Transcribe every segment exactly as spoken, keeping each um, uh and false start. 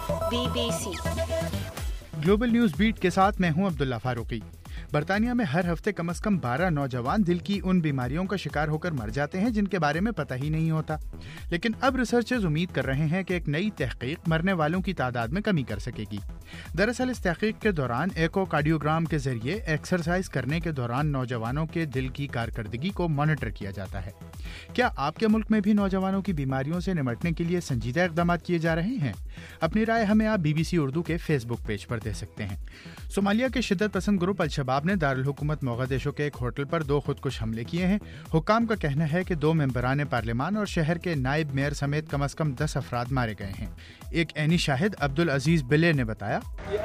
Be B C global news beat کے ساتھ میں ہوں عبداللہ فاروقی۔ برطانیہ میں ہر ہفتے کم از کم بارہ نوجوان دل کی ان بیماریوں کا شکار ہو کر مر جاتے ہیں جن کے بارے میں پتہ ہی نہیں ہوتا، لیکن اب ریسرچرز امید کر رہے ہیں کہ ایک نئی تحقیق مرنے والوں کی تعداد میں کمی کر سکے گی۔ دراصل اس تحقیق کے دوران ایکو کارڈیوگرام کے ذریعے ایکسرسائز کرنے کے دوران نوجوانوں کے دل کی کارکردگی کو مانیٹر کیا جاتا ہے۔ کیا آپ کے ملک میں بھی نوجوانوں کی بیماریوں سے نمٹنے کے لیے سنجیدہ اقدامات کیے جا رہے ہیں؟ اپنی رائے ہمیں آپ بی بی سی اردو کے فیس بک پیج پر دے سکتے ہیں۔ صومالیہ کے شدت پسند گروپ الشباب نے دارالحکومت موغادیشو کے ایک ہوٹل پر دو خودکش حملے کیے ہیں۔ حکام کا کہنا ہے کہ دو ممبران پارلیمان اور شہر کے نائب میئر سمیت کم از کم دس افراد مارے گئے ہیں۔ ایک عینی شاہد عبدالعزیز بلے نے بتایا،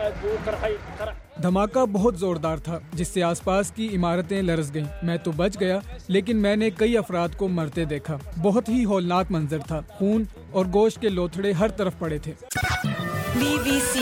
دھماکہ بہت زوردار تھا جس سے آس پاس کی عمارتیں لرز گئیں۔ میں تو بچ گیا لیکن میں نے کئی افراد کو مرتے دیکھا۔ بہت ہی ہولناک منظر تھا، خون اور گوشت کے لوتھڑے ہر طرف پڑے تھے۔ بی بی سی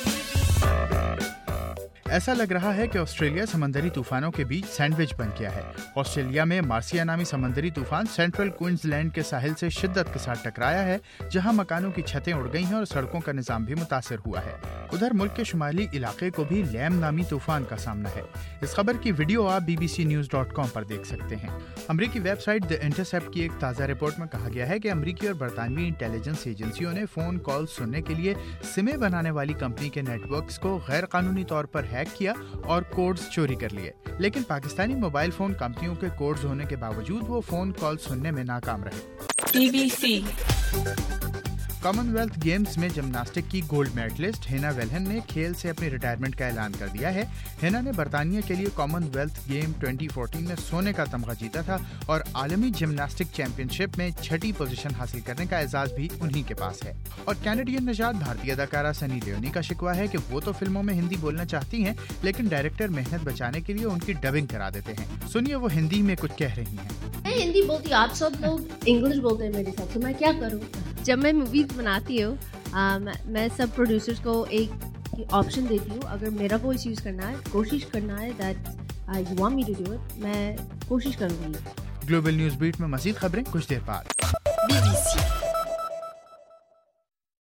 ایسا لگ رہا ہے کہ آسٹریلیا سمندری طوفانوں کے بیچ سینڈوچ بن گیا ہے۔ آسٹریلیا میں مارسیا نامی سمندری طوفان سینٹرل کوئنز لینڈ کے ساحل سے شدت کے ساتھ ٹکرایا ہے، جہاں مکانوں کی چھتیں اڑ گئی ہیں اور سڑکوں کا نظام بھی متاثر ہوا ہے۔ ادھر ملک کے شمالی علاقے کو بھی لیم نامی طوفان کا سامنا ہے۔ اس خبر کی ویڈیو آپ B B C news dot com پر دیکھ سکتے ہیں۔ امریکی ویب سائٹ دی انٹرسیپٹ کی ایک تازہ رپورٹ میں کہا گیا ہے کہ امریکی اور برطانوی انٹیلیجنس ایجنسیوں نے فون کال سننے کے لیے سمیں بنانے والی کمپنی کے نیٹ ورکس کو غیر قانونی طور پر ہیک کیا اور کوڈز چوری کر لیے، لیکن پاکستانی موبائل فون کمپنیوں کے کوڈز ہونے کے باوجود وہ فون کال سننے میں ناکام رہے۔ B B C Commonwealth Games میں جمناسٹک کی گولڈ میڈلسٹ ہینا ویلہن نے کھیل سے اپنی ریٹائرمنٹ کا اعلان کر دیا ہے۔ ہینا نے برطانیہ کے لیے Commonwealth game twenty fourteen میں سونے کا تمغہ جیتا تھا اور عالمی جمناسٹک چیمپئن شپ میں چھٹی پوزیشن حاصل کرنے کا اعزاز بھی انہی کے پاس ہے۔ اور کینیڈین نژاد بھارتی اداکارہ سنی لیونی کا شکوہ ہے کہ وہ تو فلموں میں ہندی بولنا چاہتی ہیں لیکن ڈائریکٹر محنت بچانے کے لیے ان کی ڈبنگ کرا دیتے ہیں۔ سنیے وہ ہندی میں کچھ کہہ رہی ہیں۔ میں ہندی بولتی ہوں، آپ سب لوگ انگلش بولتے ہیں میرے ساتھ، تو میں کیا کروں؟ جب میں موویز بناتی ہوں میں سب پروڈیوسرز کو ایک آپشن دیتی ہوں، اگر میرا وائس یوز کرنا ہے، کوشش کرنا ہے that you want me to do it, میں کوشش کروں گی۔ گلوبل نیوز بیٹ میں مزید خبریں کچھ دیر بعد۔ Be B C